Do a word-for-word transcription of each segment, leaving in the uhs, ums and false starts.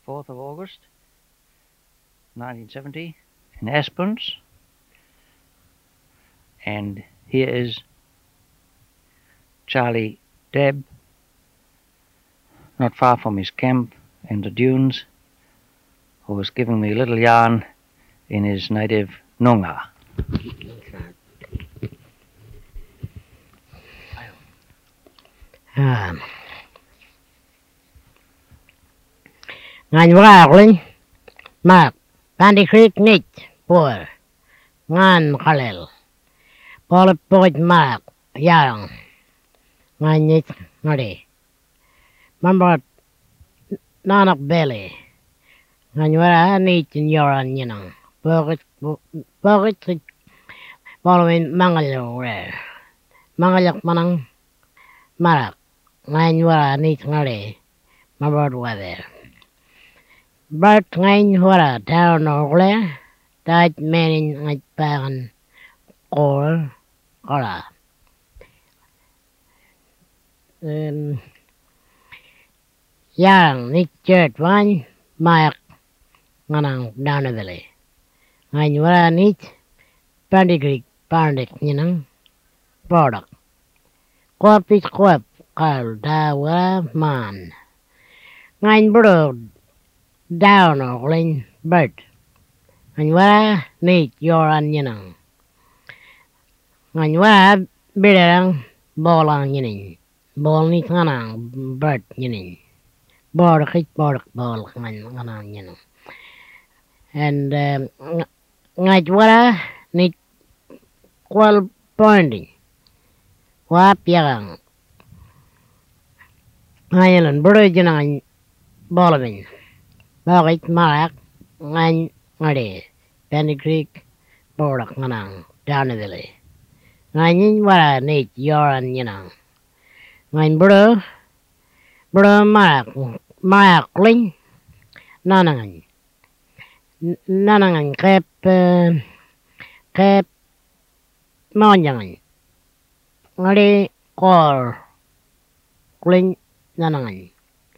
fourth of August, nineteen seventy, in Aspens. And here is Charlie Deb, not far from his camp in the dunes, who was giving me a little yarn in his native Noongar. À. Ngành vác linh mạc Bandy Creek nít bùa ngàn khalel Paul Poit mạc yarang ngành nít ngadi mambat nanak belly ngành vara nít yoran yinang pokit pokit following mangalyo re mangalyak manang marak ngành vara nít ngadi mambat weather Bert ngain hora down orle that meaning like bagan or ora um yang ni church one mayak nganang down the valley ngain hora ni pandigrik pandik ninang product Corpis corp kal da wa man ngain bro down or lên bird anh quá nít your anh như nào anh quá biết rằng ball ang như này ball nít ngang ang bird như này ball khít ball ball ngang ngang ang như nào and ngay quá nít qual pointing quá piang ngay lần bữa giờ anh ball mình Bakit marak ngayon ngade Bandy Creek borak nganang down the valley. Ngayon wala nit yoran yanang. Ngayon bro bro marak marak ling nanangan nanangan kep kep monjangan ngade kor ling nanangan.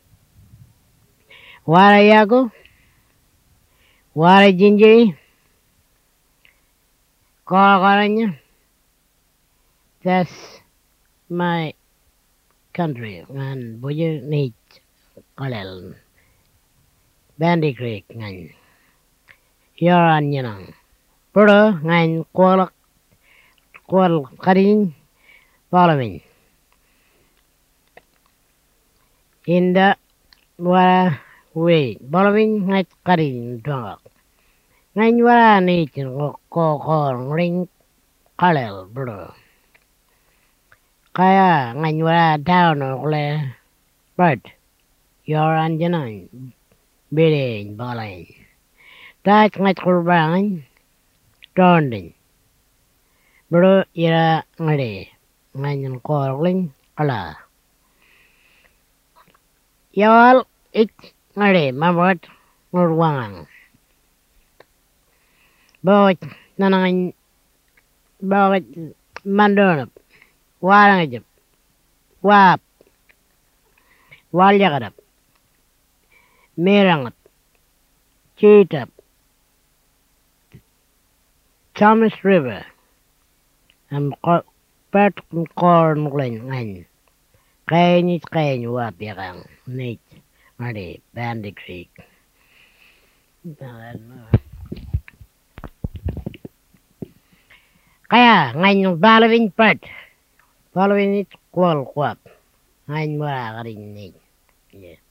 Wara yago, wara jinjiri, karakaranya. That's my country. Ngan boyo nit kalel. Bandy Creek ngan. Yaran yanang. Pero ngan kualak kual karin following. In the wara Wait, following ngay karin dongak. Ngay wala ni chin ko ko ring kalel bro. Kaya ngay wala down ole bird. Your anjanan birin balay. Touch ngay kurbangan tronding. Bro ira ngade ngay ko ring kala. Y'all it ngade mamot ngurwang bawat nanang bawat mandonap warang ajab wap walyagadap merangap cheetap Thomas River am pat corn nglen kay nit kay wap yakang nit Marty, Bandy Creek. Kaya, ngayon following part. Following it, qual quap. Ngayon wala ka rin. Yeah.